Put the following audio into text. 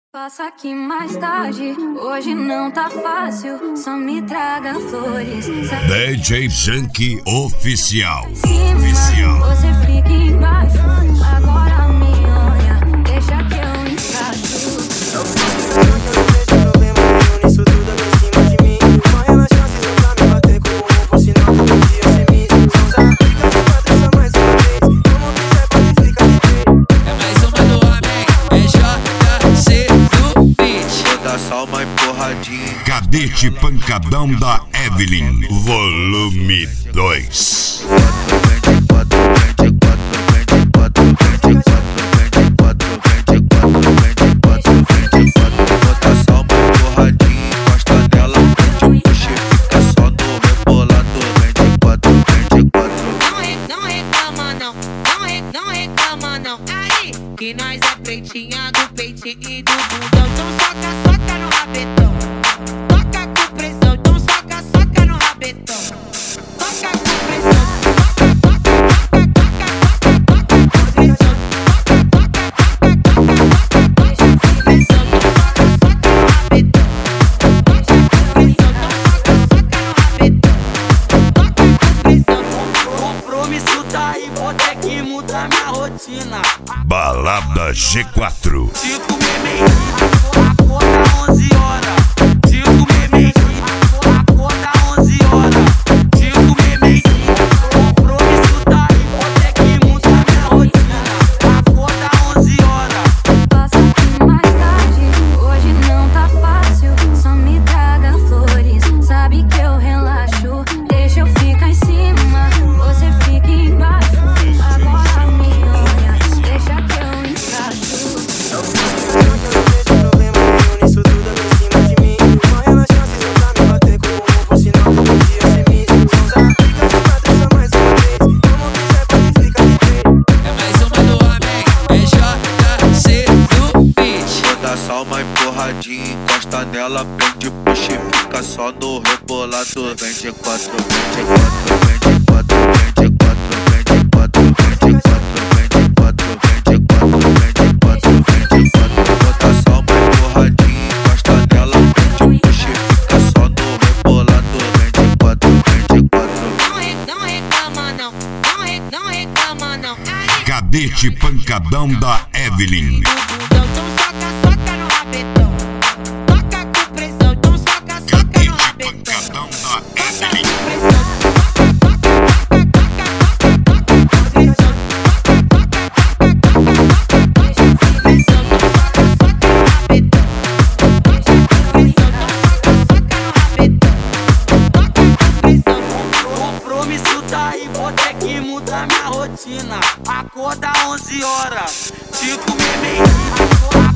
Passa aqui mais tarde, hoje não tá fácil, só me traga flores. DJ Junkie Oficial. Você fica embaixo, agora me olha, deixa que eu encaixo. Nisso tudo aqui em cima de mim. Corre na chance de pra me bater com o por sinal que podia ser misto. São fica de quatro só mais uma vez. Como quiser pode ficar de pé. É mais uma do homem, é JC do beat. Vou dar só uma empurradinha. Cadete Pancadão da Evelyn, volume 2. Que nós é peitinha do peitinho e do bundão. Então soca no rabetão. Toca com pressão, então soca no rabetão. Toca com pressão. Toca com pressão. Compromisso tá aí, vou ter que mudar minha rotina. Balada G4. Se comer meio-dia, acorda 11 horas. Se comer meio-dia, acorda 11 horas. Se comer meio-dia, compromisso tá aí, vou ter que mudar minha rotina. Acorda 11 horas. Passa aqui mais tarde, hoje não tá fácil, só me traga flores. Sabe que eu relaxo, deixa eu ficar em cima, você fica embaixo. Agora me olha, deixa que eu encaixo. Nisso tudo aqui em cima de mim. Corre na chance de pra me bater com o por sinal que podia ser misto. São fica de quatro só mais uma vez. Como quiser pode ficar de pé. É mais uma do homem, é JC do beat. Vou dar só uma empurradinha, encosta nela, prende, puxa e fica só no rebolador. Vem de quatro, vem de quatro, vem de quatro, vem de quatro, vem de quatro, vem de quatro, vem de quatro, vem de quatro, vem de quatro, vem de quatro. Vou dar só uma empurradinha, encosta nela, prende, puxa e fica só no rebolador. Vem de quatro, vem de quatro. Não reclama não, não reclama não. Cadete Pancadão da Evelyn. Então soca no rabetão. Toca com pressão, então soca no rabetão. Pancadão da Toca Evelyn. com pressão. Compromisso tá aí, vou ter que mudar minha rotina. Acorda 11 horas. Se comer meio-dia,